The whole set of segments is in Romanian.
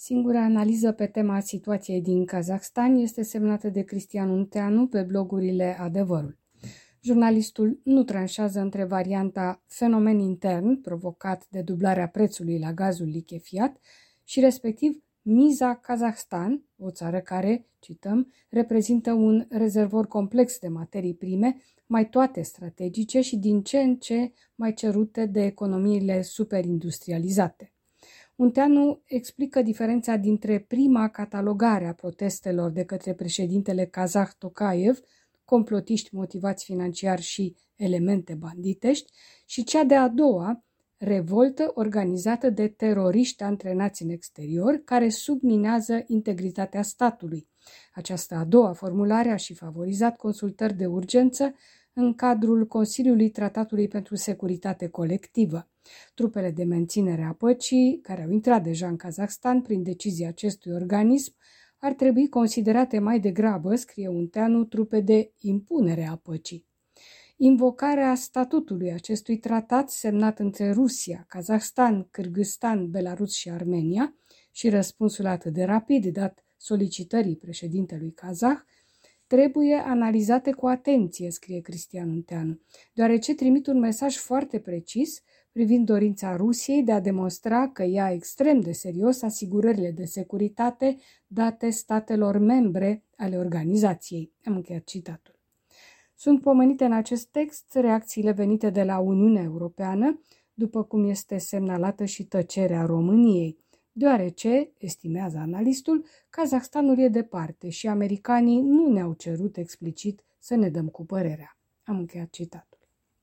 Singura analiză pe tema situației din Kazahstan este semnată de Cristian Unteanu pe blogurile Adevărul. Jurnalistul nu tranșează între varianta fenomen intern provocat de dublarea prețului la gazul lichefiat și respectiv miza Kazahstan, o țară care, cităm, reprezintă un rezervor complex de materii prime, mai toate strategice și din ce în ce mai cerute de economiile superindustrializate. Unteanu explică diferența dintre prima catalogare a protestelor de către președintele kazah Tokayev, complotiști motivați financiar și elemente banditești, și cea de-a doua, revoltă organizată de teroriști antrenați în exterior, care subminează integritatea statului. Această a doua formulare a și favorizat consultări de urgență în cadrul Consiliului Tratatului pentru Securitate Colectivă. Trupele de menținere a păcii, care au intrat deja în Kazahstan prin decizia acestui organism, ar trebui considerate mai degrabă, scrie Unteanu, trupe de impunere a păcii. Invocarea statutului acestui tratat semnat între Rusia, Kazahstan, Kârgâzstan, Belarus și Armenia și răspunsul atât de rapid dat solicitării președintelui kazah trebuie analizate cu atenție, scrie Cristian Unteanu, deoarece trimit un mesaj foarte precis privind dorința Rusiei de a demonstra că ia extrem de serios asigurările de securitate date statelor membre ale organizației. Am încheiat citatul. Sunt pomenite în acest text reacțiile venite de la Uniunea Europeană, după cum este semnalată și tăcerea României, deoarece, estimează analistul, Kazahstanul e departe și americanii nu ne-au cerut explicit să ne dăm cu părerea. Am încheiat citatul.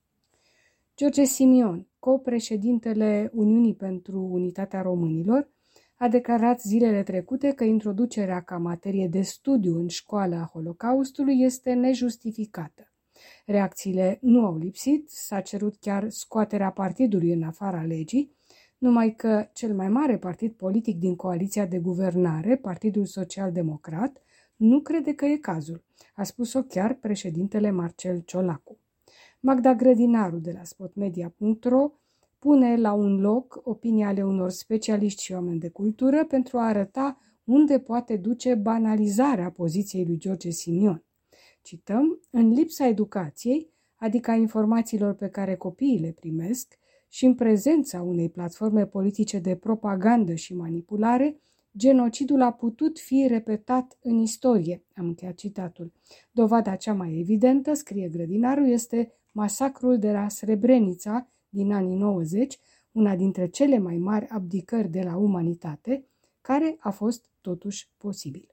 George Simion, co-președintele Uniunii pentru Unitatea Românilor, a declarat zilele trecute că introducerea ca materie de studiu în școala a Holocaustului este nejustificată. Reacțiile nu au lipsit, s-a cerut chiar scoaterea partidului în afara legii, numai că cel mai mare partid politic din coaliția de guvernare, Partidul Social-Democrat, nu crede că e cazul, a spus-o chiar președintele Marcel Ciolacu. Magda Grădinaru de la spotmedia.ro pune la un loc opinia ale unor specialiști și oameni de cultură pentru a arăta unde poate duce banalizarea poziției lui George Simion. Cităm, în lipsa educației, adică a informațiilor pe care copiii le primesc, și în prezența unei platforme politice de propagandă și manipulare, genocidul a putut fi repetat în istorie. Am încheiat citatul. Dovada cea mai evidentă, scrie Grădinaru, este masacrul de la Srebrenica din anii 90, una dintre cele mai mari abdicări de la umanitate, care a fost totuși posibil.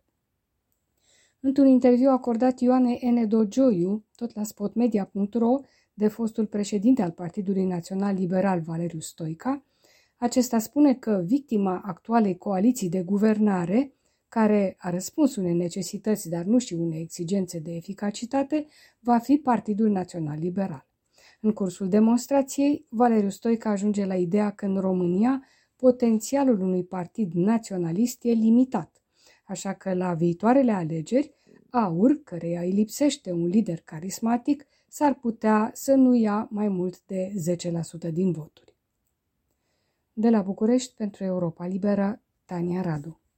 Într-un interviu acordat Ioanei N. Dogioiu, tot la spotmedia.ro, de fostul președinte al Partidului Național Liberal Valeriu Stoica, acesta spune că victima actualei coaliții de guvernare, care a răspuns unei necesități, dar nu și unei exigențe de eficacitate, va fi Partidul Național Liberal. În cursul demonstrației, Valeriu Stoica ajunge la ideea că în România potențialul unui partid naționalist e limitat, așa că la viitoarele alegeri, AUR, căreia îi lipsește un lider carismatic, s-ar putea să nu ia mai mult de 10% din voturi. De la București, pentru Europa Liberă, Tania Radu.